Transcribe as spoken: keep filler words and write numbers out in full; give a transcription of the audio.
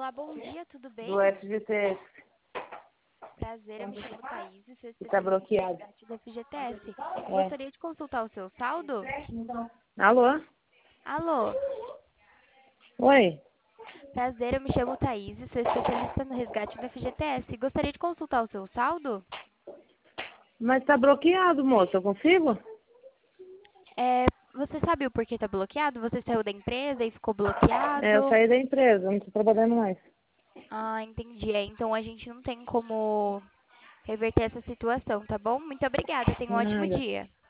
Olá, bom dia, tudo bem? Do F G T S, Prazer, eu me chamo Thaís e sou que tá especialista em bloqueado. resgate do F G T S. É. Gostaria de consultar o seu saldo? Alô? Alô, Oi? prazer, eu me chamo Thaís e sou especialista no resgate do F G T S. Gostaria de consultar o seu saldo? Mas tá bloqueado, moça, eu consigo? É, você sabe o porquê está bloqueado? Você saiu da empresa e ficou É, eu bloqueado? saí da empresa, não tô trabalhando mais. Ah, entendi. É, então a gente não tem como reverter essa situação, tá bom? Muito obrigada, tenha um ótimo Nada. dia.